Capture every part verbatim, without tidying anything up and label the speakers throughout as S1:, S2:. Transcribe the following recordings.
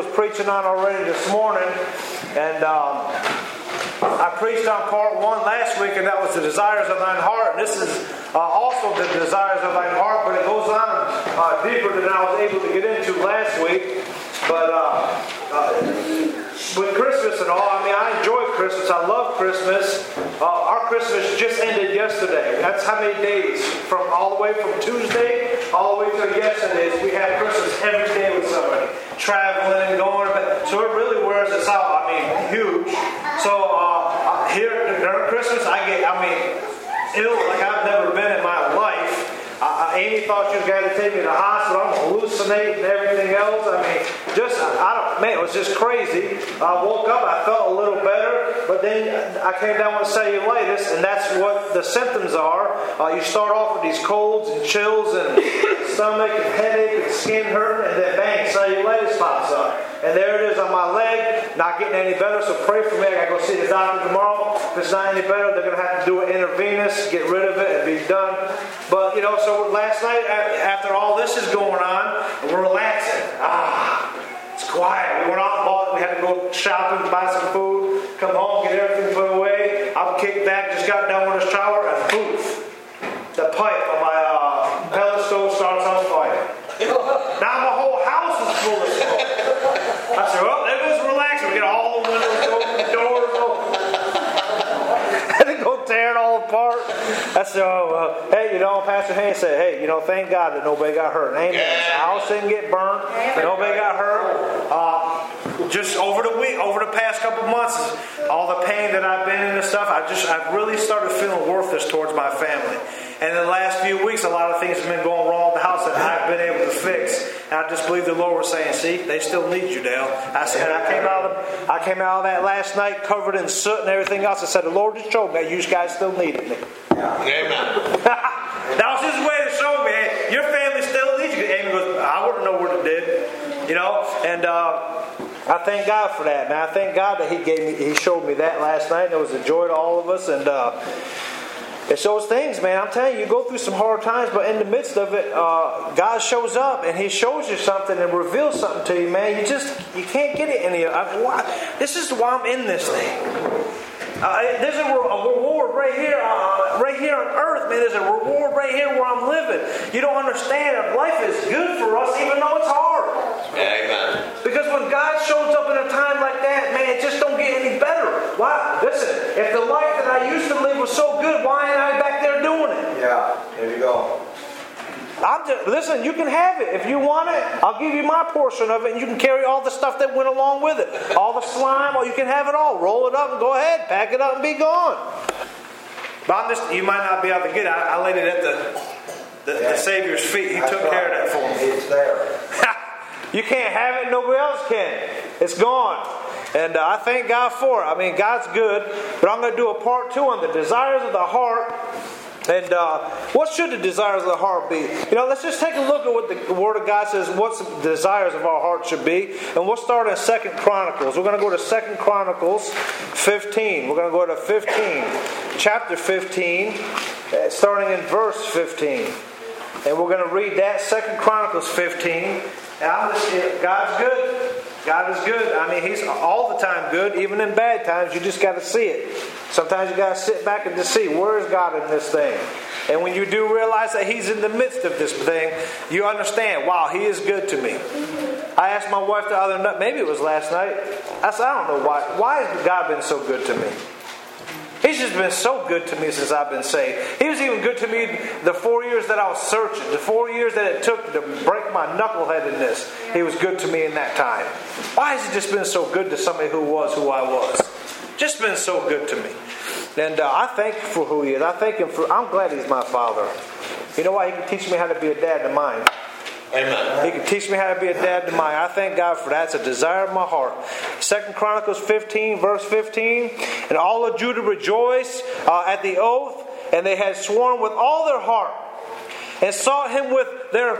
S1: was preaching on already this morning. And um, I preached on part one last week, and that was the desires of thine heart. And this is uh, also the desires of thine heart, but it goes on uh, deeper than I was able to get into last week. But uh, uh, with Christmas and all, I mean, I enjoy Christmas. I love Christmas. Uh, our Christmas just ended yesterday. That's how many days? From all the way from Tuesday all the way to yesterday. We have Christmas every day with somebody. Traveling and going. So it really wears us out. I mean, huge. So uh, here during Christmas, I get, I mean, ill like I've never been in my life. Uh, Amy thought she was going to take me to the hospital. I'm hallucinating and everything else. I mean, just, I don't, man, it was just crazy. I woke up, I felt a little better, but then I came down with cellulitis, and that's what the symptoms are. Uh, you start off with these colds and chills and stomach and headache and skin hurt, and then bang, cellulitis pops up. And there it is on my leg, not getting any better, so pray for me. I got to go see the doctor tomorrow. If it's not any better, they're going to have to do it intravenous, get rid of it, and be done. But, you know, so last night, after all this is going on, we're relaxing. Ah, it's quiet. We went out and bought, we had to go shopping, buy some food, come home, get everything put away. I'm kicked back, just got done with a shower, and poof, the pipe on my uh, pellet stove starts on fire. Now my whole house is full of smoke. I said, well, there goes relaxing. We get all the windows open, the doors open. I had to go tear it all apart. I said, oh, uh, hey, you know, Pastor Haynes said, hey, you know, thank God that nobody got hurt. Amen. The house didn't get burnt. Nobody got hurt. Uh, just over the week, over the past couple months, all the pain that I've been in and stuff, I just, I've really started feeling worthless towards my family. And in the last few weeks, a lot of things have been going wrong with the house that I've been able to fix. And I just believe the Lord was saying, see, they still need you, Dale. I said, I came out of I came out of that last night covered in soot and everything else. I said, the Lord just showed me that you guys still needed me.
S2: Amen.
S1: That was his way to show me, hey, your family still needs you. Amy goes, I wouldn't know what it did. You know? And uh, I thank God for that, man. I thank God that He gave me, He showed me that last night. And it was a joy to all of us. And uh it shows things, man. I'm telling you, you go through some hard times, but in the midst of it, uh, God shows up and He shows you something and reveals something to you, man. You just, you can't get it any other. Why? This is why I'm in this thing. Uh, there's a, a reward right here, uh, right here on earth, man. There's a reward right here where I'm living. You don't understand that life is good for us, even though it's hard.
S2: Amen.
S1: Because when God shows up in a time like that, man, it just don't get any better. Why? Listen, if the life that I used to live was so good, why ain't I back there doing it?
S3: Yeah, there you go.
S1: I'm just, listen, you can have it. If you want it, I'll give you my portion of it, and you can carry all the stuff that went along with it. All the slime, or you can have it all. Roll it up and go ahead, pack it up and be gone. But I'm just, you might not be able to get it. I, I laid it at the, the, yeah. the Savior's feet. He That's took right. care of that for me.
S3: It's there.
S1: You can't have it, nobody else can. It's gone. And uh, I thank God for it. I mean, God's good. But I'm going to do a part two on the desires of the heart. And uh, what should the desires of the heart be? You know, let's just take a look at what the Word of God says, what the desires of our heart should be. And we'll start in Second Chronicles. We're going to go to Second Chronicles fifteen. We're going to go to fifteen. Chapter fifteen, starting in verse fifteen. And we're going to read that, Second Chronicles fifteen. And I'm just, God's good. God is good. I mean, He's all the time good, even in bad times. You just got to see it. Sometimes you got to sit back and just see, where is God in this thing? And when you do realize that He's in the midst of this thing, you understand, wow, He is good to me. I asked my wife the other night, maybe it was last night. I said, I don't know why. Why has God been so good to me? He's just been so good to me since I've been saved. He was even good to me the four years that I was searching. The four years that it took to break my knuckleheadedness. He was good to me in that time. Why has He just been so good to somebody who was who I was? Just been so good to me. And uh, I thank Him for who He is. I thank Him for, I'm glad He's my Father. You know why? He can teach me how to be a dad to mine.
S2: Amen.
S1: He can teach me how to be a dad to mine. I thank God for that. It's a desire of my heart. Second Chronicles fifteen, verse fifteen. And all of Judah rejoiced uh, at the oath, and they had sworn with all their heart, and sought Him with their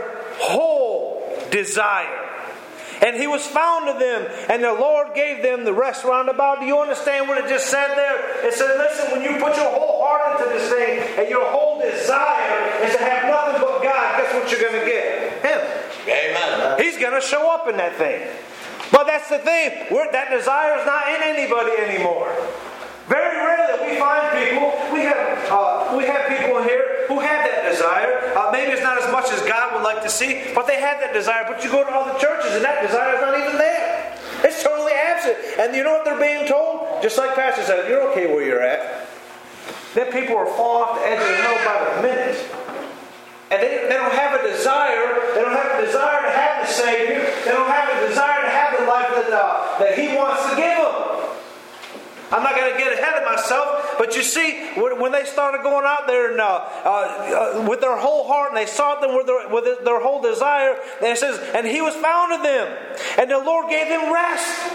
S1: whole desire. And He was found of them, and the Lord gave them the rest round about. Do you understand what it just said there? It said, listen, when you put your whole heart into this thing, and your whole desire is to have nothing but God, guess what you're going to get? Him.
S2: Amen.
S1: He's going to show up in that thing. But that's the thing. We're, that desire is not in anybody anymore. Very rarely we find people, we have uh, we have people in here who have that desire. Uh, maybe it's not as much as God would like to see, but they have that desire. But you go to other churches and that desire is not even there. It's totally absent. And you know what they're being told? Just like Pastor said, you're okay where you're at. Then people are falling off the edge of the hill by the minute. And they, they don't have a desire. They don't have a desire to have the Savior. They don't have a desire to have the life that, uh, that He wants to give them. I'm not going to get ahead of myself, but you see, when they started going out there and, uh, uh, uh, with their whole heart, and they sought them with their, with their whole desire, and it says, and He was found in them, and the Lord gave them rest.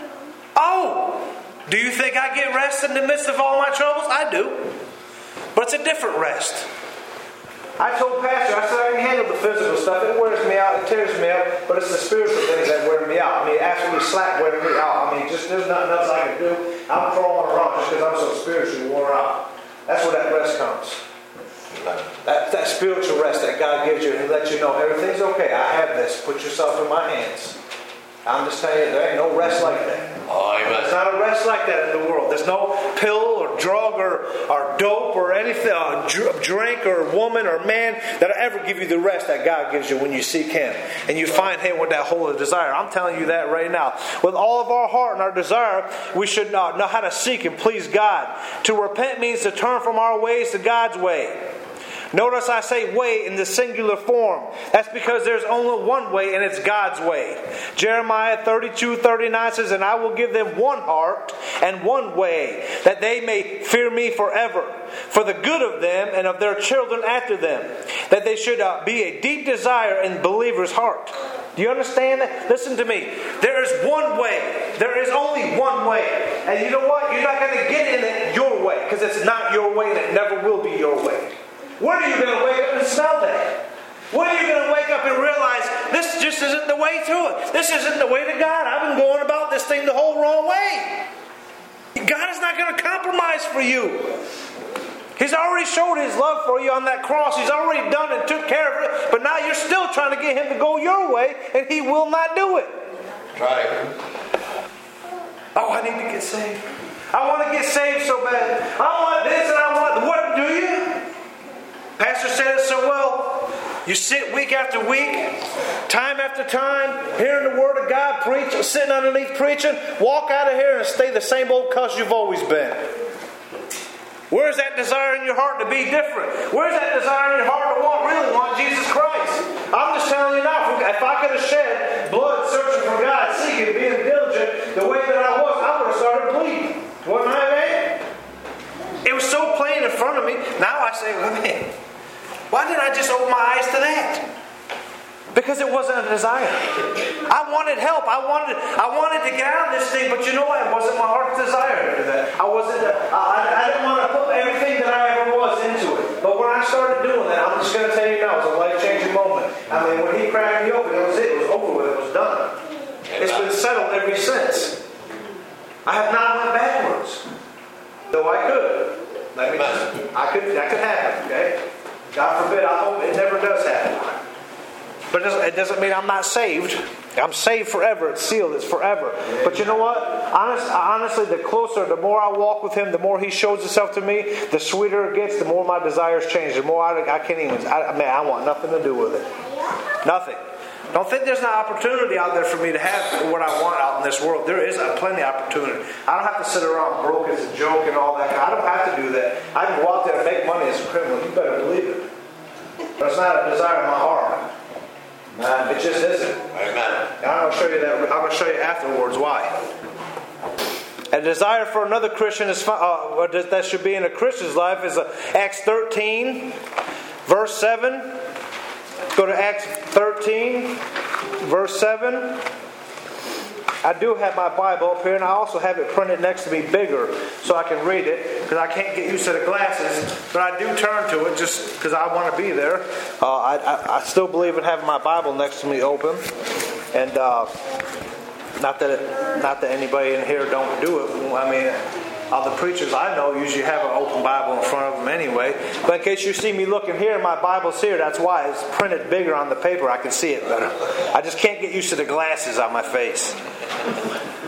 S1: Oh, do you think I get rest in the midst of all my troubles? I do, but it's a different rest. I told Pastor, I said I can handle the physical stuff. It wears me out, it tears me up, but it's the spiritual things that wear me out. I mean, absolutely slap wearing me out. I mean, just there's nothing else I can do. I'm crawling around just because I'm so spiritually worn out. That's where that rest comes. That, that spiritual rest that God gives you and lets you know everything's okay. I have this. Put yourself in my hands. I'm just telling you, there ain't no rest like that.
S2: Oh, amen.
S1: There's not a rest like that in the world. There's no pill or drug or, or dope or anything, or drink or woman or man that'll ever give you the rest that God gives you when you seek Him. And you find Him with that whole desire. I'm telling you that right now. With all of our heart and our desire, we should know, know how to seek and please God. To repent means to turn from our ways to God's way. Notice I say way in the singular form. That's because there's only one way, and it's God's way. Jeremiah thirty-two thirty-nine says, and I will give them one heart and one way, that they may fear me forever, for the good of them and of their children after them, that they should uh, be a deep desire in believers' heart. Do you understand that? Listen to me. There is one way. There is only one way. And you know what? You're not going to get in it your way, because it's not your way, and it never will be your way. When are you going to wake up and smell that? When are you going to wake up and realize this just isn't the way to it? This isn't the way to God. I've been going about this thing the whole wrong way. God is not going to compromise for you. He's already showed His love for you on that cross. He's already done and took care of it. But now you're still trying to get Him to go your way, and He will not do it.
S2: Try.
S1: Oh, I need to get saved. I want to get saved so bad. I want this and I want... What do you? Pastor said it so well. You sit week after week, time after time, hearing the Word of God preach, sitting underneath preaching, walk out of here and stay the same old cuss you've always been. Where's that desire in your heart to be different? Where's that desire in your heart to want, really want Jesus Christ? I'm just telling you now, if I could have shed blood searching for God, seeking, being diligent, the way that I was, I would have started bleeding. Wasn't I, man? It was so plain in front of me. Now I say, well, man, why didn't I just open my eyes to that? Because it wasn't a desire. I wanted help. I wanted I wanted to get out of this thing, but you know what? It wasn't my heart's desire to do that. I wasn't. I, I didn't want to put everything that I ever was into it. But when I started doing that, I'm just going to tell you now, it was a life-changing moment. I mean, when He cracked me open, it was it. It was over with. It was done. It's been settled ever since. I have not went backwards, though I could. Let me. I could. That could happen. Okay. God forbid. I hope it never does happen. But it doesn't, it doesn't mean I'm not saved. I'm saved forever. It's sealed. It's forever. But you know what? Honest, honestly, the closer, the more I walk with Him, the more He shows Himself to me, the sweeter it gets, the more my desires change. The more I, I can't even, I, man, I want nothing to do with it. Nothing. Don't think there's an opportunity out there for me to have what I want out in this world. There is a plenty of opportunity. I don't have to sit around broke as a joke and all that. I don't have to do that. I can go out there and make money as a criminal. You better believe it. But it's not a desire in my heart. Man, it just isn't.
S2: Amen.
S1: And I'm going to show you that. I'm going to show you afterwards why. A desire for another Christian is uh, that should be in a Christian's life is uh, Acts thirteen, verse seven. Go to Acts thirteen, verse seven. I do have my Bible up here, and I also have it printed next to me bigger so I can read it, because I can't get used to the glasses. But I do turn to it just because I want to be there. Uh, I, I, I still believe in having my Bible next to me open, and uh, not that it, not that anybody in here don't do it. I mean, all the preachers I know usually have an open Bible in front of them anyway. But in case you see me looking here, my Bible's here. That's why it's printed bigger on the paper. I can see it better. I just can't get used to the glasses on my face.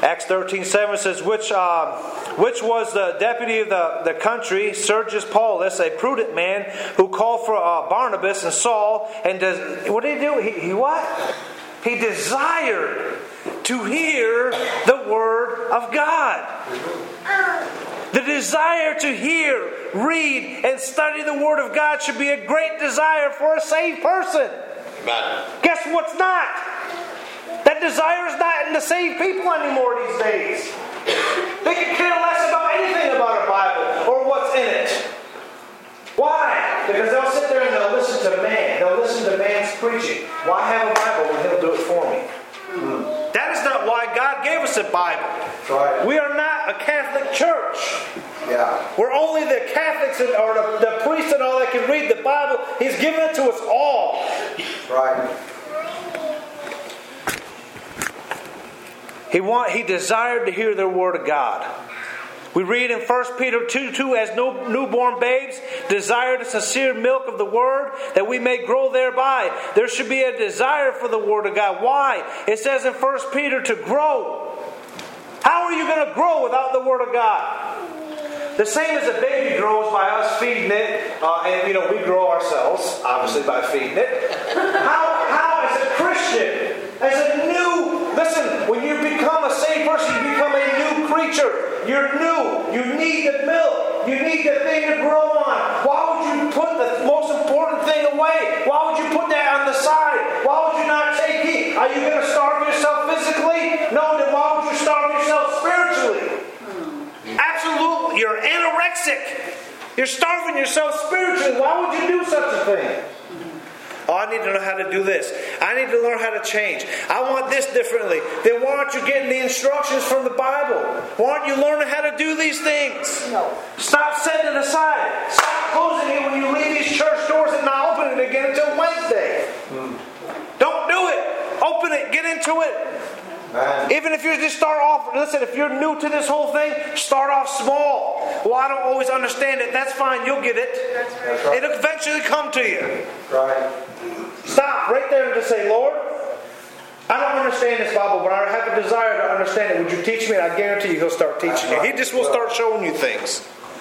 S1: Acts thirteen seven says, which uh, which was the deputy of the, the country, Sergius Paulus, a prudent man, who called for uh, Barnabas and Saul, and does, what did he do? He, he what? He desired to hear the word of God. The desire to hear, read, and study the word of God should be a great desire for a saved person.
S2: Amen.
S1: Guess what's not? That desire is not in the saved people anymore these days. They can care less about anything about a Bible or what's in it. Why? Because they'll sit there and they'll listen to man. They'll listen to man's preaching. Why have a Bible when he'll do it for me? Mm. That is not why God gave us a Bible.
S3: Right.
S1: We are not a Catholic church.
S3: Yeah.
S1: We're only the Catholics and, or the, the priests and all that can read the Bible. He's given it to us all.
S3: Right.
S1: He want, he desired to hear the word of God. We read in First Peter two two, as no newborn babes desire the sincere milk of the word, that we may grow thereby. There should be a desire for the word of God. Why? It says in First Peter to grow. How are you going to grow without the word of God? The same as a baby grows by us feeding it, uh, and you know we grow ourselves, obviously by feeding it. How, how as a Christian, as a new, listen, when you become a saved person, you become a new creature. You're new. You need the milk. You need the thing to grow on. Why would you put the most important thing away? Why would you put that on the side? Why would you not take it? Are you going to starve yourself physically? No, then why would you starve yourself spiritually? Absolutely. You're anorexic. You're starving yourself spiritually. Why would you do such a thing? Oh, I need to know how to do this. I need to learn how to change. I want this differently. Then why aren't you getting the instructions from the Bible? Why aren't you learning how to do these things?
S3: No.
S1: Stop setting it aside. Stop closing it when you leave these church doors and not opening it again until Wednesday. Mm. Don't do it. Open it. Get into it. Man. Even if you just start off, listen, if you're new to this whole thing, start off small. Well, I don't always understand it. That's fine. You'll get it.
S3: That's right. That's right.
S1: It'll eventually come to you.
S3: Right.
S1: Stop right there and just say, Lord, I don't understand this Bible, but I have a desire to understand it. Would you teach me? And I guarantee you he'll start teaching you. He just will start showing you things.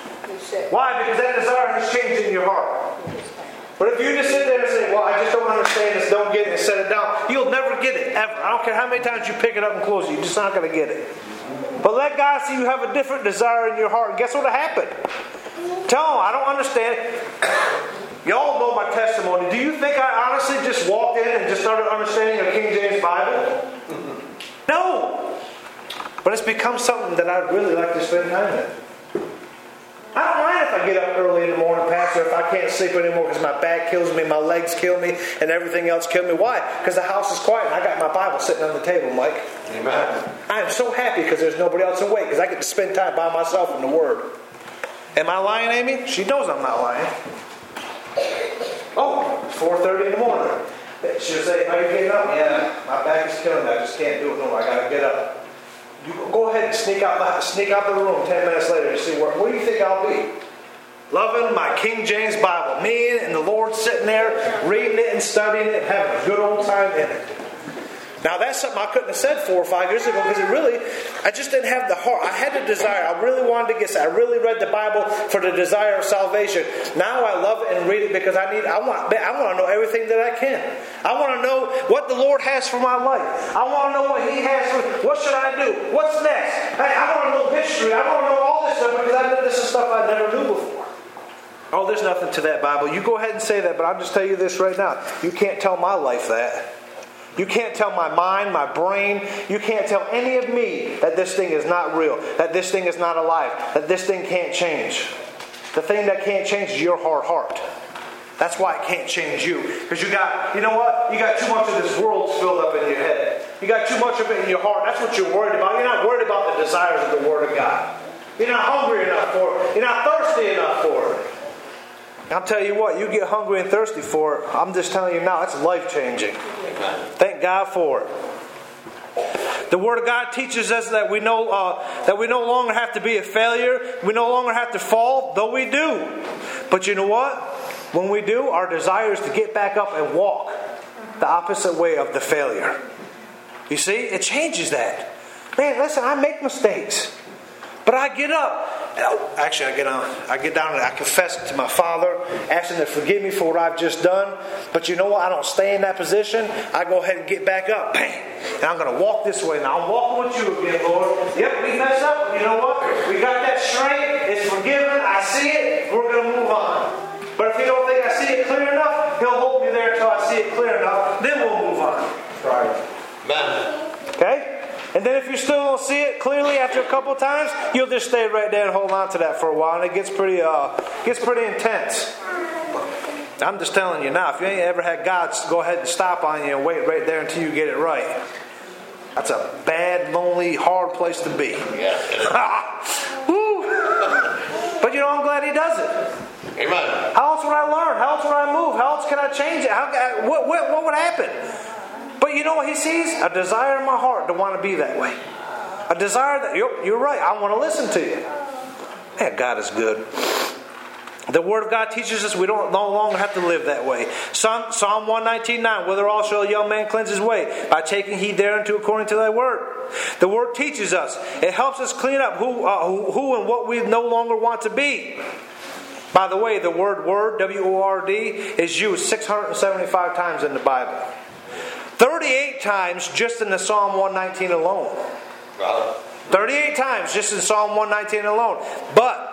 S1: Why? Because that desire has changed in your heart. But if you just sit there and say, well, I just don't understand this, don't get it, and set it down, you'll never get it, ever. I don't care how many times you pick it up and close it, you're just not going to get it. But let God see you have a different desire in your heart. And guess what will happen? Tell him, I don't understand it. Y'all know my testimony. Do you think I honestly just walked in and just started understanding a King James Bible? No. But it's become something that I'd really like to spend time in. I don't mind if I get up early in the morning, Pastor, if I can't sleep anymore because my back kills me, my legs kill me, and everything else kills me. Why? Because the house is quiet and I got my Bible sitting on the table, Mike.
S2: Amen.
S1: I am so happy because there's nobody else awake because I get to spend time by myself in the Word. Am I lying, Amy? She knows I'm not lying. Oh, it's four thirty in the morning. She'll say, are you getting up? Yeah, my back is killing me. I just can't do it no more. I got to get up. You go ahead and sneak out the, sneak out the room ten minutes later and see where, where do you think I'll be? Loving my King James Bible. Me and the Lord sitting there, reading it and studying it, having a good old time in it. Now that's something I couldn't have said four or five years ago because it really, I just didn't have the heart. I had a desire. I really wanted to get saved. I really read the Bible for the desire of salvation. Now I love it and read it because I need. I want. I want to know everything that I can. I want to know what the Lord has for my life. I want to know what He has for me. What should I do? What's next? Hey, I want to know history. I want to know all this stuff because I know this is stuff I never knew before. Oh, there's nothing to that Bible. You go ahead and say that, but I'll just tell you this right now. You can't tell my life that. You can't tell my mind, my brain, you can't tell any of me that this thing is not real, that this thing is not alive, that this thing can't change. The thing that can't change is your hard heart. That's why it can't change you. Because you got, you know what? You got too much of this world filled up in your head. You got too much of it in your heart. That's what you're worried about. You're not worried about the desires of the Word of God. You're not hungry enough for it. You're not thirsty enough for it. I'll tell you what, you get hungry and thirsty for it, I'm just telling you now, it's life-changing. Thank God for it. The Word of God teaches us that we know uh, that we no longer have to be a failure. We no longer have to fall, though we do. But you know what? When we do, our desire is to get back up and walk the opposite way of the failure. You see, it changes that. Man, listen, I make mistakes. But I get up. Actually, I get on. I get down and I confess it to my Father, ask Him to forgive me for what I've just done. But you know what? I don't stay in that position. I go ahead and get back up. Bang! And I'm going to walk this way. Now I'm walking with you again, Lord. Yep, we mess up. You know what? We got that straight. It's forgiven. I see it. We're going to move on. But if you don't think I see it clear enough, He'll hold me there until I see it clear enough. Then we'll move on.
S3: Right.
S2: Amen.
S1: Okay? And then if you still don't see it clearly after a couple times, you'll just stay right there and hold on to that for a while, and it gets pretty uh gets pretty intense. I'm just telling you now, if you ain't ever had God go ahead and stop on you and wait right there until you get it right, that's a bad, lonely, hard place to be.
S2: Yeah.
S1: Woo. But you know, I'm glad He does it.
S2: Amen.
S1: How else would I learn? How else would I move? How else can I change it? How, what, what, what would happen? But you know what He sees? A desire in my heart to want to be that way. A desire that, you're, you're right, I want to listen to you. Man, God is good. The Word of God teaches us we don't no longer have to live that way. Psalm, Psalm one nineteen nine, whither all shall a young man cleanse his way? By taking heed thereunto according to thy word. The Word teaches us. It helps us clean up who, uh, who, who and what we no longer want to be. By the way, the word word, W O R D, is used six hundred seventy-five times in the Bible. thirty-eight times just in the Psalm one nineteen alone.
S2: Wow.
S1: thirty-eight times just in Psalm one nineteen alone. But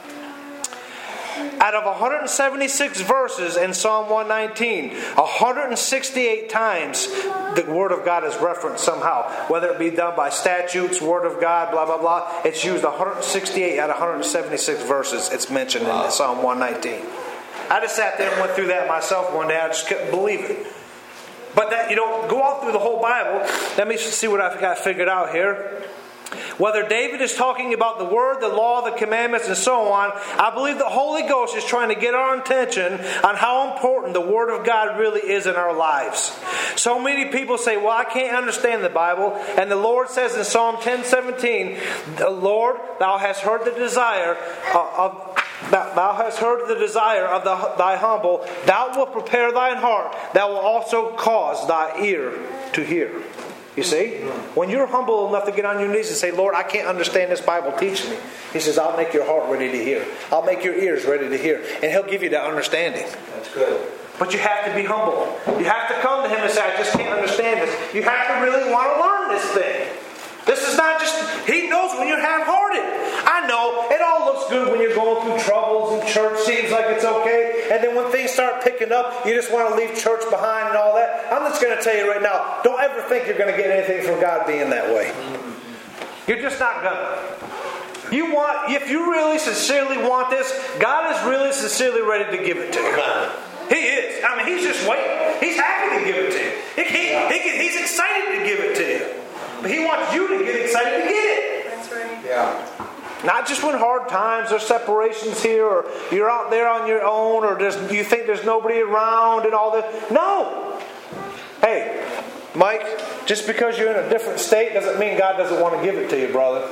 S1: out of one hundred seventy-six verses in Psalm one nineteen, one hundred sixty-eight times the Word of God is referenced somehow. Whether it be done by statutes, Word of God, blah, blah, blah. It's used one hundred sixty-eight out of one hundred seventy-six verses. It's mentioned in Psalm one nineteen. I just sat there and went through that myself one day. I just couldn't believe it. But that, you know, go all through the whole Bible. Let me see what I've got figured out here. Whether David is talking about the Word, the law, the commandments, and so on, I believe the Holy Ghost is trying to get our attention on how important the Word of God really is in our lives. So many people say, well, I can't understand the Bible. And the Lord says in Psalm ten seventeen, Lord, thou hast heard the desire of... Thou, thou hast heard the desire of the, thy humble. Thou wilt prepare thine heart. Thou wilt also cause thy ear to hear. You see? When you're humble enough to get on your knees and say, Lord, I can't understand this Bible, teach me. He says, I'll make your heart ready to hear. I'll make your ears ready to hear. And He'll give you that understanding.
S3: That's good.
S1: But you have to be humble. You have to come to Him and say, I just can't understand this. You have to really want to learn this thing. This is not just, He knows when you're half-hearted. I know, it all looks good when you're going through troubles and church seems like it's okay. And then when things start picking up, you just want to leave church behind and all that. I'm just going to tell you right now, don't ever think you're going to get anything from God being that way. You're just not going to. You want, if you really sincerely want this, God is really sincerely ready to give it to you. He is. I mean, He's just waiting. He's happy to give it to you. He, he, he, he's excited to give it to you. But He wants you to get excited to get it.
S4: That's right.
S3: Yeah.
S1: Not just when hard times or separations here, or you're out there on your own, or there's, you think there's nobody around and all that. No. Hey, Mike, just because you're in a different state doesn't mean God doesn't want to give it to you, brother.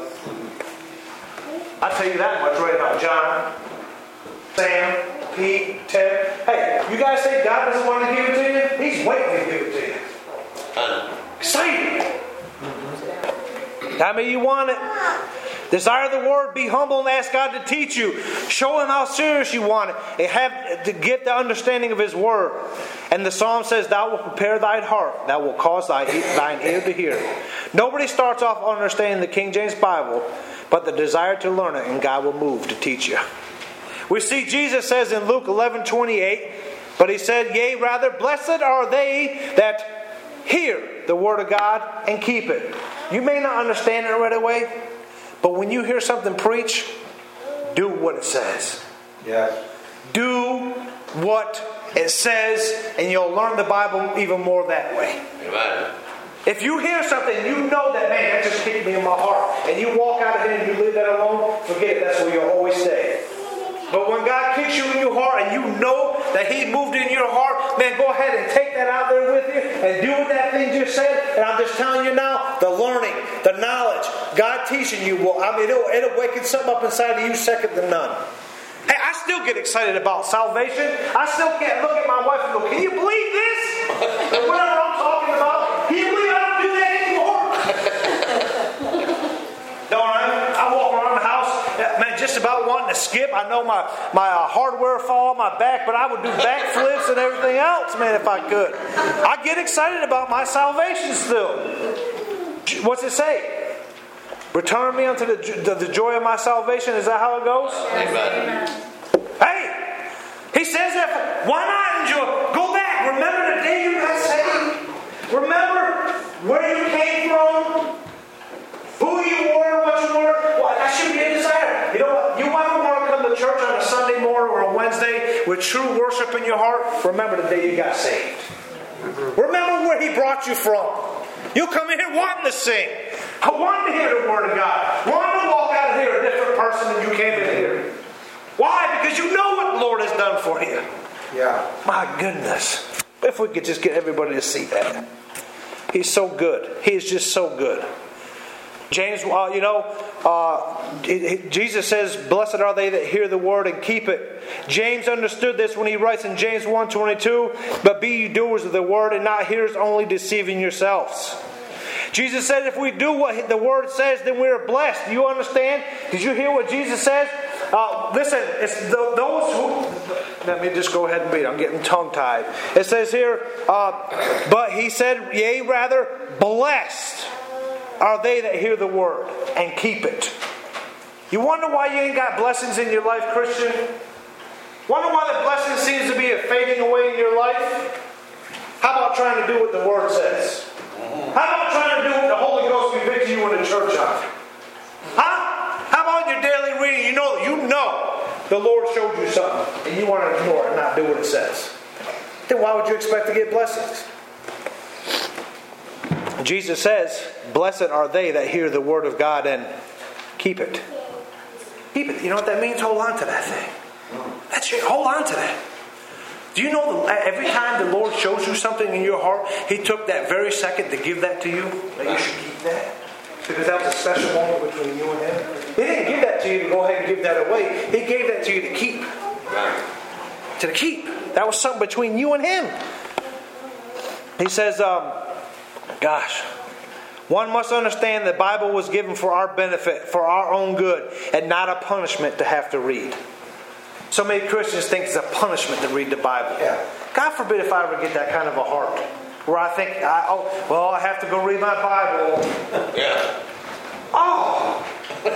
S1: I tell you that much right now, John, Sam, Pete, Ted. Hey, you guys say God doesn't want to give it to you? He's waiting to give it to you. Excited. How many you want it? Desire the Word, be humble and ask God to teach you. Show Him how serious you want it. And have to get the understanding of His Word. And the Psalm says, Thou wilt prepare thine heart. Thou wilt cause thy, thine ear to hear. Nobody starts off understanding the King James Bible, but the desire to learn it, and God will move to teach you. We see Jesus says in Luke eleven twenty-eight, but He said, Yea, rather, blessed are they that hear the Word of God and keep it. You may not understand it right away, but when you hear something preached, do what it says.
S3: Yes.
S1: Do what it says, and you'll learn the Bible even more that way.
S2: Amen.
S1: If you hear something, you know that, man, that just hit me in my heart, and you walk out of here and you leave that alone, forget it, that's where you'll always stay. But when God kicks you in your heart and you know that He moved in your heart, man, go ahead and take that out there with you and do what that thing just said. And I'm just telling you now, the learning, the knowledge, God teaching you will, I mean, it'll, it'll waken something up inside of you second to none. Hey, I still get excited about salvation. I still can't look at my wife and go, can you believe this? And whatever I'm talking about, can you believe I don't do that anymore? Don't I? I walk around the house, man, just about wanting to skip. I know my, my uh, hardware fall on my back, but I would do backflips and everything else, man, if I could. I get excited about my salvation still. What's it say? Return me unto the, the, the joy of my salvation. Is that how it goes?
S2: Amen.
S1: Hey! He says that. Why not enjoy? Go back. Remember the day you got saved. Remember where you came from. Who you were, what you were. Well, that should be a desire. You know what? You might want to come to church on a Sunday morning or a Wednesday with true worship in your heart. Remember the day you got saved. Remember where He brought you from. You come in here wanting to sing. I want to hear the Word of God. Want to walk out of here a different person than you came in here. Why? Because you know what the Lord has done for you.
S3: Yeah.
S1: My goodness. If we could just get everybody to see that. He's so good. He is just so good. James, uh, you know, uh, Jesus says, blessed are they that hear the word and keep it. James understood this when he writes in James one twenty-two, but be ye doers of the word and not hearers only, deceiving yourselves. Jesus said if we do what the word says, then we are blessed. Do you understand? Did you hear what Jesus says? Uh, listen, it's the, those who... Let me just go ahead and read. I'm getting tongue-tied. It says here, uh, but he said, yea, rather, blessed are they that hear the word and keep it. You wonder why you ain't got blessings in your life, Christian? Wonder why the blessing seems to be fading away in your life? How about trying to do what the word says? How about trying to do what the Holy Ghost convicts you in the church on? Huh? How about your daily reading? You know, you know the Lord showed you something and you want to ignore it and not do what it says. Then why would you expect to get blessings? Jesus says, blessed are they that hear the word of God and keep it. Keep it. You know what that means? Hold on to that thing. That's your, hold on to that. Do you know that every time the Lord shows you something in your heart, He took that very second to give that to you? That you should keep that? Because that was a special moment between you and Him. He didn't give that to you to go ahead and give that away. He gave that to you to keep. To keep. That was something between you and Him. He says, um, gosh, one must understand the Bible was given for our benefit, for our own good, and not a punishment to have to read. So many Christians think it's a punishment to read the Bible.
S3: Yeah.
S1: God forbid if I ever get that kind of a heart, where I think, I, oh, well, I have to go read my Bible.
S2: Yeah.
S1: Oh,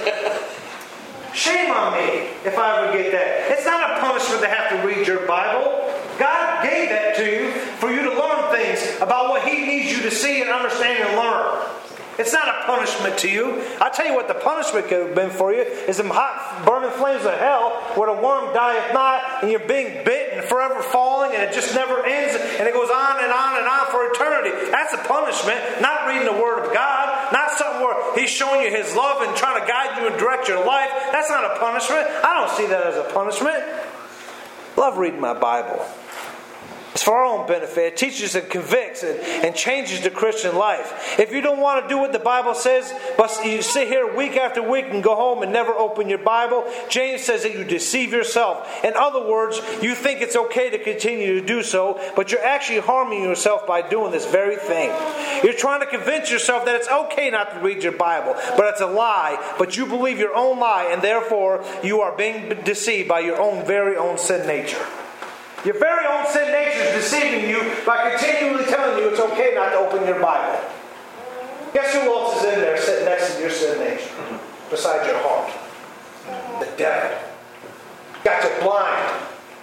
S1: shame on me if I ever get that. It's not a punishment to have to read your Bible. God gave that to you for you to learn things about what He needs you to see and understand and learn. It's not a punishment to you. I'll tell you what the punishment could have been for you is them hot burning flames of hell where the worm dieth not and you're being bit and forever falling and it just never ends and it goes on and on and on for eternity. That's a punishment, not reading the Word of God, not something where He's showing you His love and trying to guide you and direct your life. That's not a punishment. I don't see that as a punishment. Love reading my Bible. It's for our own benefit. It teaches and convicts and, and changes the Christian life. If you don't want to do what the Bible says, but you sit here week after week and go home and never open your Bible, James says that you deceive yourself. In other words, you think it's okay to continue to do so, but you're actually harming yourself by doing this very thing. You're trying to convince yourself that it's okay not to read your Bible, but it's a lie. But you believe your own lie, and therefore you are being deceived by your own very own sin nature. Your very own sin nature is deceiving you by continually telling you it's okay not to open your Bible. Guess who else is in there sitting next to your sin nature? Besides your heart. The devil. Got you blind.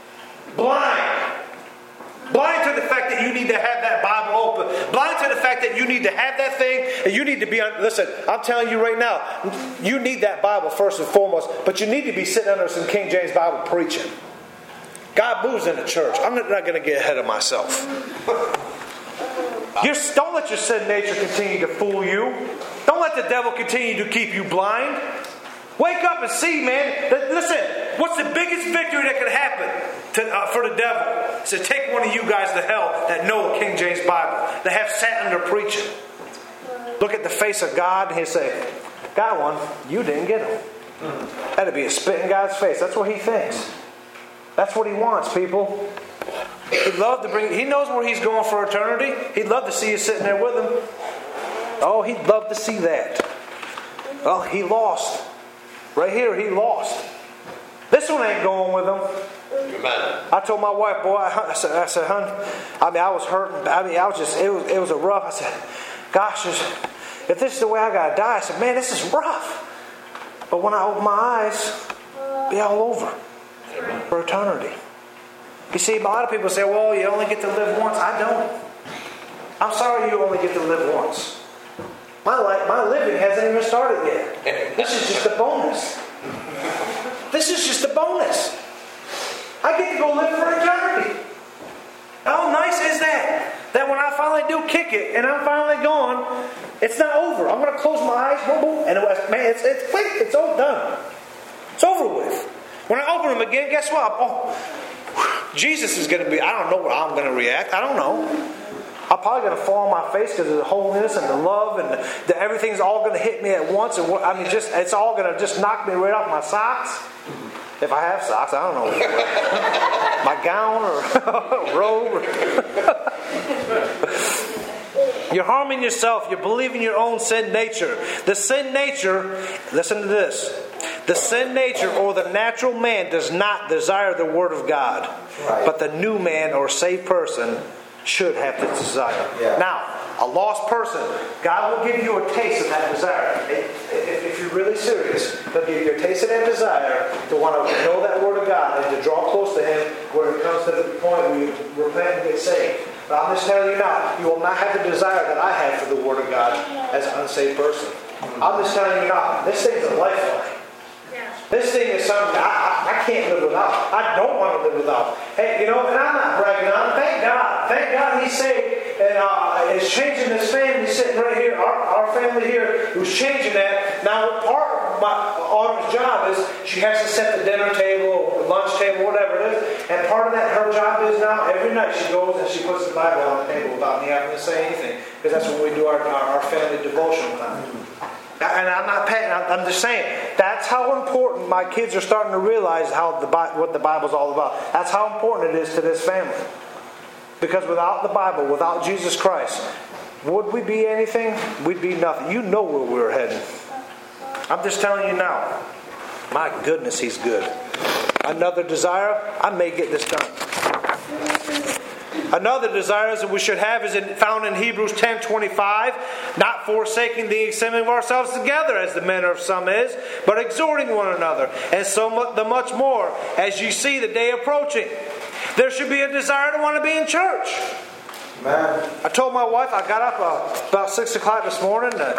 S1: Blind. Blind to the fact that you need to have that Bible open. Blind to the fact that you need to have that thing. And you need to be on. Listen, I'm telling you right now. You need that Bible first and foremost. But you need to be sitting under some King James Bible preaching. God moves in the church. I'm not, not going to get ahead of myself. You're, don't let your sin nature continue to fool you. Don't let the devil continue to keep you blind. Wake up and see, man. Listen, what's the biggest victory that could happen to, uh, for the devil? It's to take one of you guys to hell that know a King James Bible, that have sat under preaching. Look at the face of God and he'll say, got one, you didn't get him. That'd be a spit in God's face. That's what He thinks. That's what He wants, people. He'd love to bring... He knows where He's going for eternity. He'd love to see you sitting there with Him. Oh, He'd love to see that. Well, he lost. Right here, he lost. This one ain't going with him.
S2: Amen.
S1: I told my wife, boy, I said, I said, hun, I mean, I was hurting. I mean, I was just, it was, it was a rough. I said, gosh, if this is the way I gotta die, I said, man, this is rough. But when I open my eyes, it'll be all over for eternity. You see, a lot of people say, well, you only get to live once. I don't. I'm sorry you only get to live once. My life, my living hasn't even started yet. This is just a bonus. This is just a bonus. I get to go live for eternity. How nice is that? That when I finally do kick it and I'm finally gone, it's not over. I'm going to close my eyes, boom, boom, and it was, man, it's, it's quick. It's all done. It's over with. When I open them again, guess what? Oh, Jesus is going to be, I don't know how I'm going to react. I don't know. I'm probably going to fall on my face because of the holiness and the love and the, the, everything's all going to hit me at once. And I mean, just it's all going to just knock me right off my socks. If I have socks, I don't know. My gown or robe. You're harming yourself. You're believing your own sin nature. The sin nature, listen to this. The sin nature or the natural man does not desire the word of God.
S3: Right.
S1: But the new man or saved person should have the desire.
S3: Yeah.
S1: Now, a lost person, God will give you a taste of that desire. If, if you're really serious, He'll give you a taste of that desire to want to know that Word of God and to draw close to Him where it comes to the point where you repent and get saved. But I'm just telling you now, you will not have the desire that I have for the Word of God as an unsaved person. I'm just telling you now, this thing's a lifeline. This thing is something I, I, I can't live without. I don't want to live without. Hey, you know, and I'm not bragging on it. Thank God. Thank God He's saved and uh, is changing this family sitting right here, our, our family here, who's changing that. Now, part of my Autumn's job is she has to set the dinner table or lunch table, whatever it is. And part of that, her job is now, every night she goes and she puts the Bible on the table without me having to say anything. Because that's when we do our, our, our family devotional time. And I'm not paying. I'm just saying that's how important my kids are starting to realize how the what the Bible's all about. That's how important it is to this family. Because without the Bible, without Jesus Christ, would we be anything? We'd be nothing. You know where we're heading. I'm just telling you now. My goodness, He's good. Another desire, I may get this done. Another desire that we should have is found in Hebrews ten twenty-five, not forsaking the assembling of ourselves together as the manner of some is, but exhorting one another, and so much, the much more as you see the day approaching. There should be a desire to want to be in church.
S3: Man.
S1: I told my wife I got up uh, about six o'clock this morning. Uh,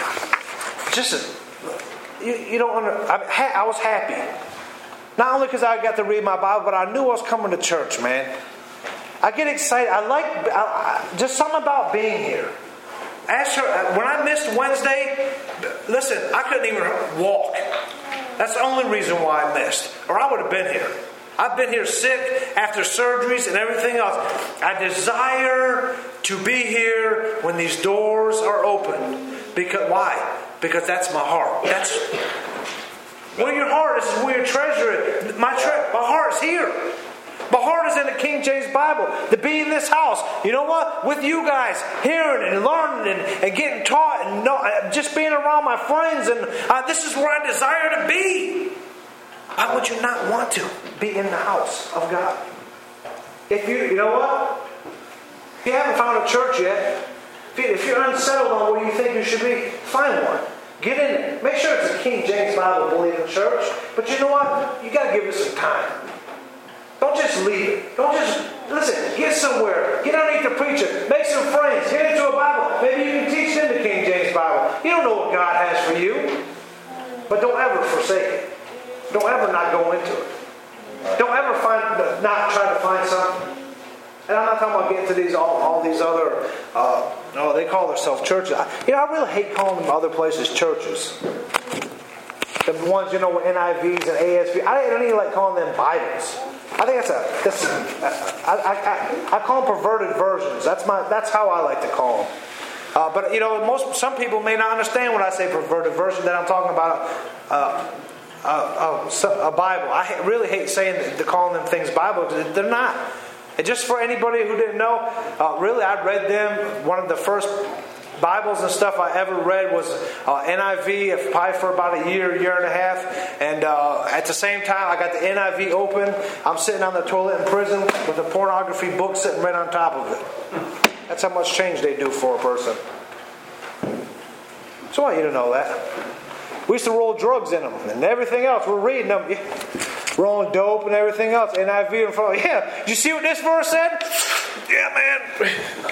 S1: just you, you don't under, I, I was happy, not only because I got to read my Bible, but I knew I was coming to church, man. I get excited. I like I, I, just something about being here. Ask her, when I missed Wednesday, listen, I couldn't even walk. That's the only reason why I missed. Or I would have been here. I've been here sick after surgeries and everything else. I desire to be here when these doors are open. Because why? Because that's my heart. That's where your heart is, where your treasure is. My, tre- my heart is here. My heart is in the King James Bible. To be in this house, you know what? With you guys, hearing and learning and, and getting taught and know, just being around my friends. And uh, this is where I desire to be. Why would you not want to be in the house of God? If you, you know what? If you haven't found a church yet, if, you, if you're unsettled on where you think you should be, find one. Get in there. Make sure it's a King James Bible believing church. But you know what? You got to give it some time. Don't just leave it. Don't just, listen, get somewhere. Get underneath the preacher. Make some friends. Get into a Bible. Maybe you can teach them the King James Bible. You don't know what God has for you. But don't ever forsake it. Don't ever not go into it. Don't ever find, not try to find something. And I'm not talking about getting to these all, all these other, uh, no, they call themselves churches. I, you know, I really hate calling them other places churches. The ones, you know, with N I Vs and A S V. I don't even like calling them Bibles. I think that's a, that's a I, I, I, I call them perverted versions. That's my, that's how I like to call them. Uh, but you know, most some people may not understand when I say perverted version that I'm talking about uh, uh, uh, a Bible. I really hate saying to calling them things Bible. They're not. And just for anybody who didn't know, uh, really, I read them. One of the first Bibles and stuff I ever read was uh, N I V, probably for about a year, year and a half. And uh, at the same time, I got the N I V open. I'm sitting on the toilet in prison with a pornography book sitting right on top of it. That's how much change they do for a person. So I want you to know that. We used to roll drugs in them and everything else. We're reading them. Rolling dope and everything else. N I V in front of yeah. Did you see what this verse said? Yeah, man.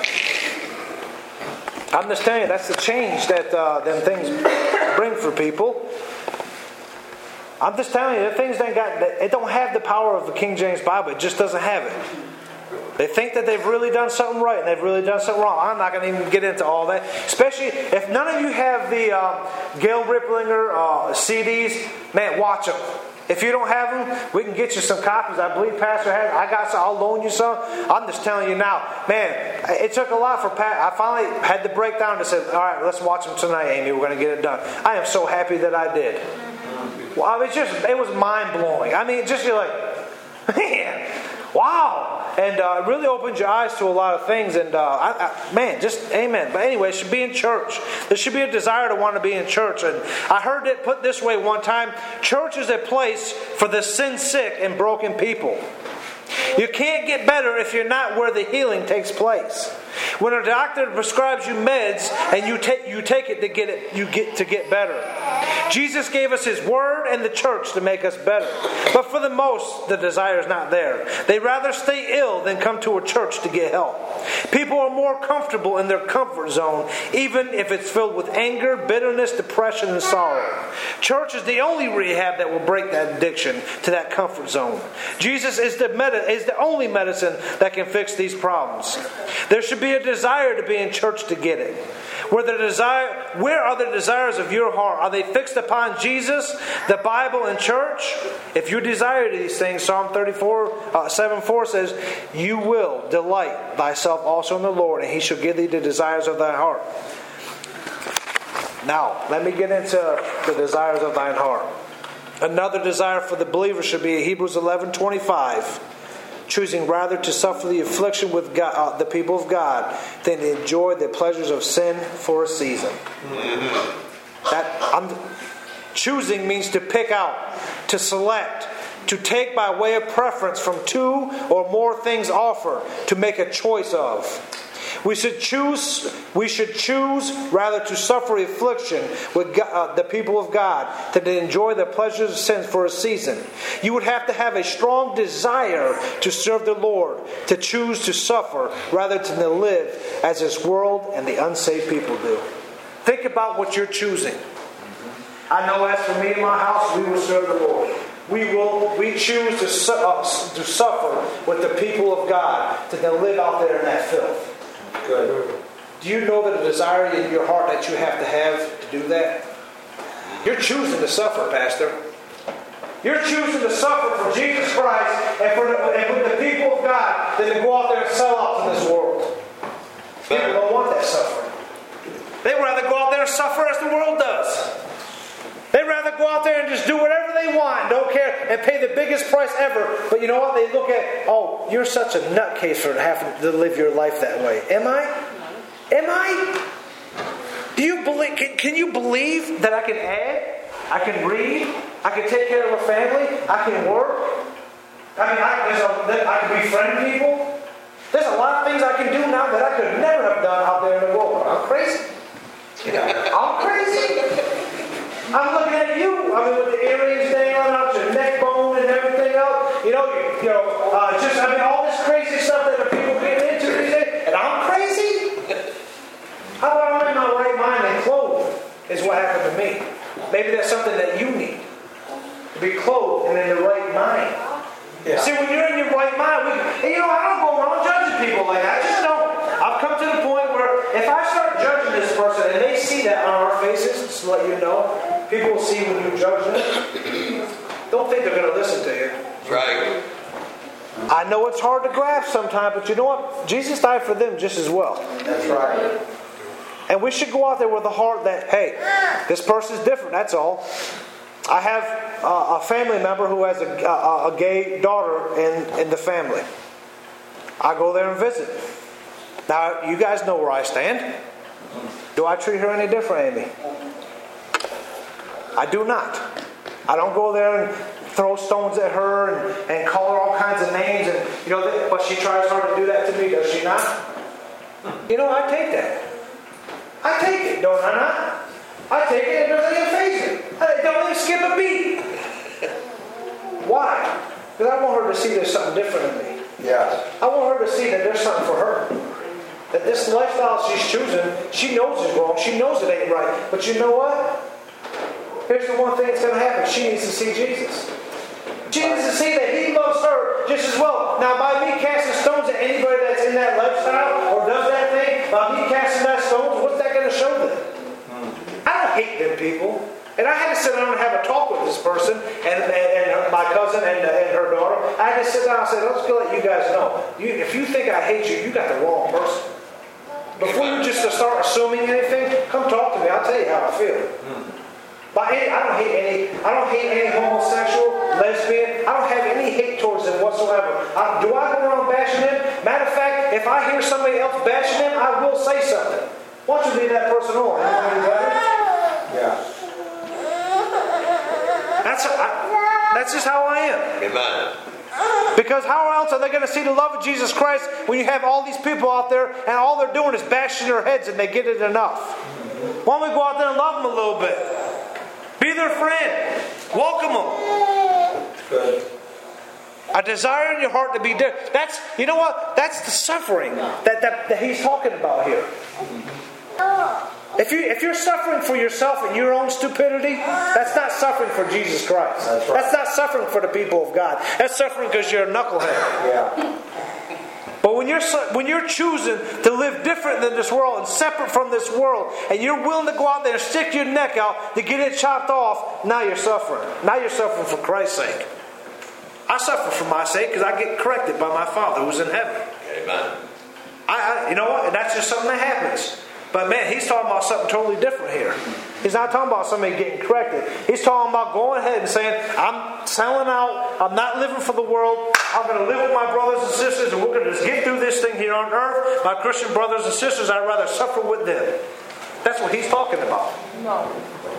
S1: I'm just telling you, that's the change that uh, them things bring for people. I'm just telling you, the things that got, it don't have the power of the King James Bible. It just doesn't have it. They think that they've really done something right and they've really done something wrong. I'm not going to even get into all that. Especially if none of you have the uh, Gail Riplinger uh, C Ds, man, watch them. If you don't have them, we can get you some copies. I believe Pastor has. I got some. I'll loan you some. I'm just telling you now, man. It took a lot for Pat. I finally had the breakdown to say, "All right, let's watch them tonight, Amy. We're going to get it done." I am so happy that I did. Well, I mean, just it was mind blowing. I mean, just you're like, man, wow. And uh, it really opened your eyes to a lot of things. And uh, I, I, man, just amen. But anyway, it should be in church. There should be a desire to want to be in church. And I heard it put this way one time: church is a place for the sin sick and broken people. You can't get better if you're not where the healing takes place. When a doctor prescribes you meds and you take you take it to get it you get to get better. Jesus gave us His Word and the church to make us better. But for the most, the desire is not there. They rather stay ill than come to a church to get help. People are more comfortable in their comfort zone, even if it's filled with anger, bitterness, depression, and sorrow. Church is the only rehab that will break that addiction to that comfort zone. Jesus is the med- is the only medicine that can fix these problems. There should be a desire to be in church to get it. Where the desire, where are the desires of your heart? Are they fixed upon Jesus, the Bible, and church? If you desire these things, Psalm thirty-four, uh, seven four says, "You will delight thyself also in the Lord, and He shall give thee the desires of thy heart." Now, let me get into the desires of thine heart. Another desire for the believer should be Hebrews eleven twenty-five. Choosing rather to suffer the affliction with God, uh, the people of God than to enjoy the pleasures of sin for a season. Mm-hmm. That I'm choosing means to pick out, to select, to take by way of preference from two or more things offered, to make a choice of. We should choose. We should choose rather to suffer affliction with God, uh, the people of God than to enjoy the pleasures of sin for a season. You would have to have a strong desire to serve the Lord, to choose to suffer rather than to live as this world and the unsaved people do. Think about what you're choosing. I know as for me and my house, we will serve the Lord. We will. We choose to su- uh, to suffer with the people of God than to live out there in that filth. Good. Do you know that a desire in your heart that you have to have to do that? You're choosing to suffer, Pastor. You're choosing to suffer for Jesus Christ and for the, and with the people of God than to go out there and sell out to this world. People don't want that suffering. They'd rather go out there and suffer as the world does. They'd rather go out there and just do whatever they want, don't care, and pay the biggest price ever. But you know what? They look at, oh, you're such a nutcase for having to live your life that way. Am I? Am I? Do you believe? Can, can you believe that I can add? I can read? I can take care of a family? I can work? I mean, I, there's a, I can befriend people? There's a lot of things I can do now that I could never have done out there in the world. I'm crazy. You know, I'm crazy. I'm looking at you. I mean, with the earrings dangling out your neck bone and everything else. You know, you, you know, uh, just I mean, all this crazy stuff that the people get into these days, and I'm crazy. How about I'm in my right mind and clothed? Is what happened to me. Maybe that's something that you need to be clothed and in the right mind. Yeah. See, when you're in your right mind, we, and you know, I don't go around judging people like that. I just don't. I've come to the point where if I start judging this person and they see that on our faces, just to let you know, people will see when you judge them. Don't think they're going to listen to you.
S2: Right.
S1: I know it's hard to grasp sometimes, but you know what? Jesus died for them just as well.
S3: That's right.
S1: And we should go out there with a heart that, hey, this person's different, that's all. I have uh, a family member who has a, a, a gay daughter in, in the family. I go there and visit. Now, you guys know where I stand. Do I treat her any different, Amy? I do not. I don't go there and throw stones at her and, and call her all kinds of names. And you know, but she tries hard to do that to me, does she not? You know, I take that. I take it, don't I not? I take it and it doesn't even faze it. I don't even skip a beat. Why? Because I want her to see there's something different in me.
S3: Yes.
S1: I want her to see that there's something for her. That this lifestyle she's choosing, she knows is wrong. She knows it ain't right. But you know what? Here's the one thing that's going to happen. She needs to see Jesus. She needs to see that He loves her just as well. Now, by me casting stones at anybody that's in that lifestyle or does that thing, by me casting that stones, what's that going to show them? I don't hate them people. And I had to sit down and have a talk with this person and, and, and my cousin and, uh, and her daughter. I had to sit down and say, let's go let you guys know. You, if you think I hate you, you got the wrong person. Before you just start assuming anything, come talk to me. I'll tell you how I feel. But I don't hate any. I don't hate any homosexual, lesbian. I don't have any hate towards them whatsoever. I, do I go around bashing them? Matter of fact, if I hear somebody else bashing them, I will say something. Why don't you leave that person on?
S3: Yeah.
S1: That's I, that's just how I am.
S2: Amen.
S1: Because how else are they going to see the love of Jesus Christ when you have all these people out there and all they're doing is bashing their heads and they get it enough? Why don't we go out there and love them a little bit? Be their friend. Welcome them.
S3: Good.
S1: A desire in your heart to be different. That's, you know what? That's the suffering that, that, that he's talking about here. If, you, if you're suffering for yourself and your own stupidity, that's not suffering for Jesus Christ.
S3: That's right.
S1: That's not suffering for the people of God. That's suffering because you're a knucklehead.
S3: Yeah.
S1: But when you're when you're choosing to live different than this world and separate from this world, and you're willing to go out there and stick your neck out to get it chopped off, now you're suffering. Now you're suffering for Christ's sake. I suffer for my sake because I get corrected by my Father who's in heaven.
S2: Amen.
S1: I, I, you know what? And that's just something that happens. But man, he's talking about something totally different here. He's not talking about somebody getting corrected. He's talking about going ahead and saying, I'm selling out. I'm not living for the world. I'm going to live with my brothers and sisters, and we're going to just get through this thing here on earth. My Christian brothers and sisters, I'd rather suffer with them. That's what he's talking about.
S4: No.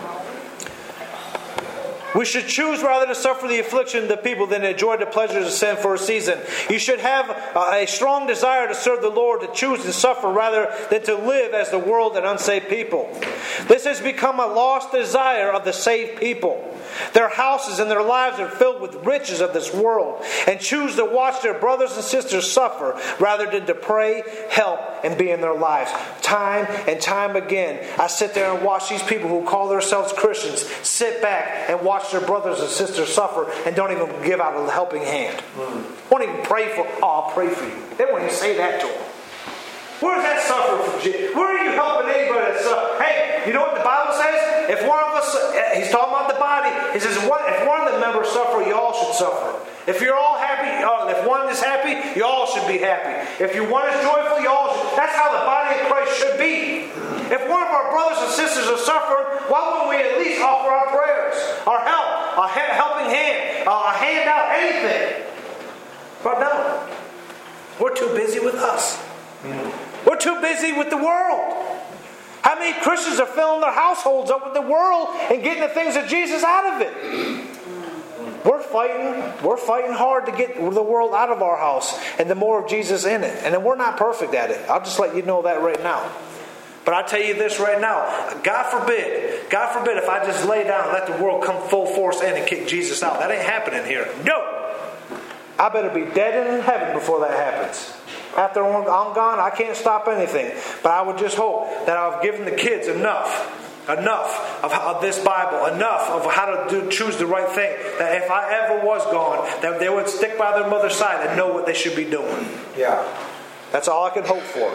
S1: We should choose rather to suffer the affliction of the people than enjoy the pleasures of sin for a season. You should have a strong desire to serve the Lord, to choose to suffer rather than to live as the world and unsaved people. This has become a lost desire of the saved people. Their houses and their lives are filled with riches of this world and choose to watch their brothers and sisters suffer rather than to pray, help, and be in their lives. Time and time again, I sit there and watch these people who call themselves Christians sit back and watch their brothers and sisters suffer and don't even give out a helping hand. Mm. Won't even pray for, oh, I'll pray for you. They won't even say that to them. Where's that suffering from Jesus? Where are you helping anybody that's suffering? Hey, you know what the Bible says? If one of us, he's talking about the body, he says if one of the members suffer, you all should suffer. If you're all happy, if one is happy, you all should be happy. If you one is joyful, you all should. That's how the body of Christ should be. If one of our brothers and sisters are suffering, why wouldn't we at least offer our prayers, our help, a helping hand, a handout, anything? But no. We're too busy with us. We're too busy with the world. How many Christians are filling their households up with the world and getting the things of Jesus out of it? We're fighting, we're fighting hard to get the world out of our house and the more of Jesus in it. And then we're not perfect at it. I'll just let you know that right now. But I tell you this right now, God forbid, God forbid if I just lay down and let the world come full force in and kick Jesus out. That ain't happening here. No. I better be dead and in heaven before that happens. After I'm gone, I can't stop anything. But I would just hope that I've given the kids enough. Enough of, of this Bible, enough of how to do, choose the right thing, that if I ever was gone, that they would stick by their mother's side and know what they should be doing.
S3: Yeah.
S1: That's all I can hope for.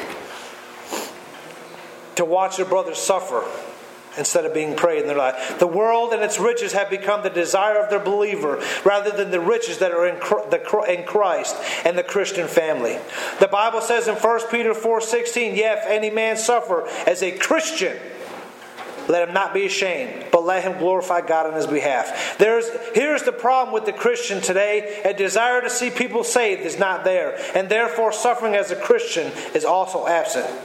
S1: To watch their brothers suffer instead of being prayed in their life. The world and its riches have become the desire of their believer rather than the riches that are in Christ and the Christian family. The Bible says in First Peter four sixteen, "Yea, if any man suffer as a Christian, let him not be ashamed, but let him glorify God on his behalf." There's, here's the problem with the Christian today. A desire to see people saved is not there. And therefore suffering as a Christian is also absent.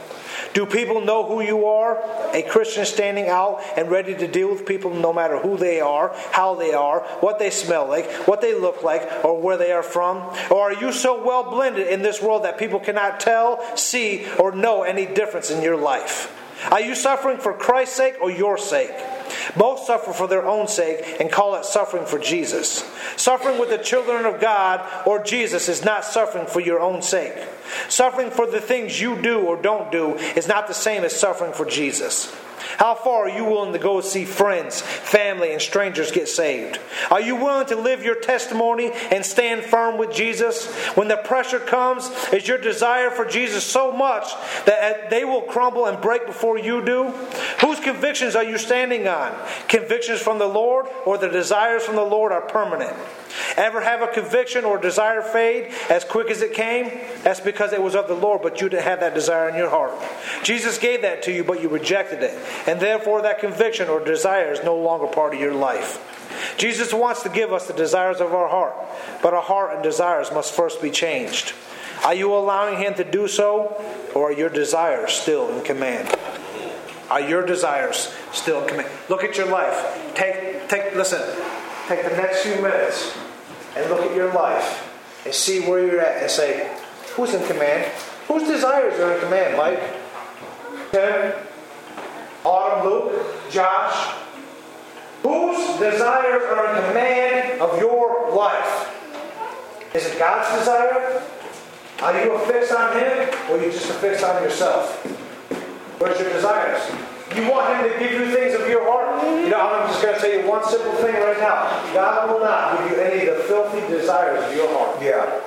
S1: Do people know who you are? A Christian standing out and ready to deal with people no matter who they are, how they are, what they smell like, what they look like, or where they are from? Or are you so well blended in this world that people cannot tell, see, or know any difference in your life? Are you suffering for Christ's sake or your sake? Most suffer for their own sake and call it suffering for Jesus. Suffering with the children of God or Jesus is not suffering for your own sake. Suffering for the things you do or don't do is not the same as suffering for Jesus. How far are you willing to go see friends, family, and strangers get saved? Are you willing to live your testimony and stand firm with Jesus? When the pressure comes, is your desire for Jesus so much that they will crumble and break before you do? Whose convictions are you standing on? Convictions from the Lord or the desires from the Lord are permanent? Ever have a conviction or desire fade as quick as it came? That's because it was of the Lord, but you didn't have that desire in your heart. Jesus gave that to you, but you rejected it. And therefore that conviction or desire is no longer part of your life. Jesus wants to give us the desires of our heart, but our heart and desires must first be changed. Are you allowing Him to do so, or are your desires still in command? Are your desires still in command? Look at your life. Take, take, listen, take the next few minutes and look at your life and see where you're at and say, who's in command? Whose desires are in command, Mike? Tim? Autumn, Luke? Josh? Whose desires are in command of your life? Is it God's desire? Are you affixed on Him, or are you just affixed on yourself? Where's your desires? You want Him to give you things of your heart? You know, I'm just going to tell you one simple thing right now. God will not give you any of the filthy desires of your heart.
S3: Yeah.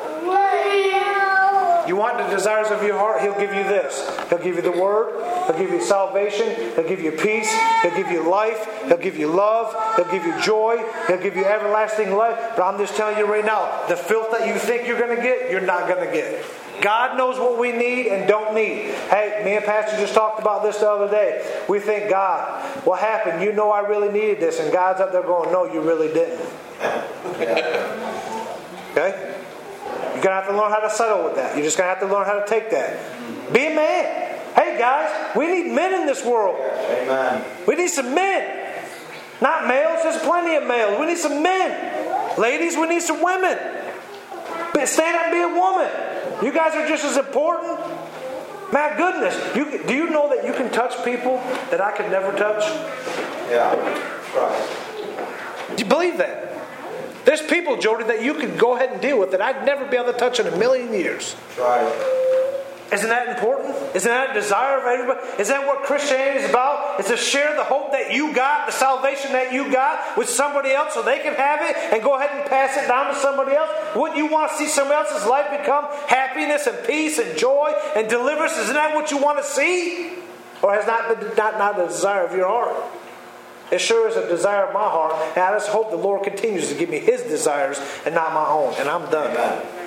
S1: You want the desires of your heart? He'll give you this. He'll give you the Word. He'll give you salvation. He'll give you peace. He'll give you life. He'll give you love. He'll give you joy. He'll give you everlasting life. But I'm just telling you right now, the filth that you think you're going to get, you're not going to get. God knows what we need and don't need. Hey, me and Pastor just talked about this the other day. We think, God, what happened? You know I really needed this. And God's up there going, no, you really didn't. Okay? You're going to have to learn how to settle with that. You're just going to have to learn how to take that. Be a man. Hey, guys, we need men in this world.
S3: Amen.
S1: We need some men. Not males. There's plenty of males. We need some men. Ladies, we need some women. Stand up and be a woman. You guys are just as important. My goodness. You, do you know that you can touch people that I could never touch?
S3: Yeah. Right.
S1: Do you believe that? There's people, Jody, that you could go ahead and deal with that I'd never be able to touch in a million years.
S3: Right.
S1: Isn't that important? Isn't that a desire of everybody? Isn't that what Christianity is about? It's to share the hope that you got, the salvation that you got with somebody else so they can have it and go ahead and pass it down to somebody else. Wouldn't you want to see somebody else's life become happiness and peace and joy and deliverance? Isn't that what you want to see? Or has not been not, not the desire of your heart? It sure is a desire of my heart. And I just hope the Lord continues to give me His desires and not my own. And I'm done.
S3: Amen.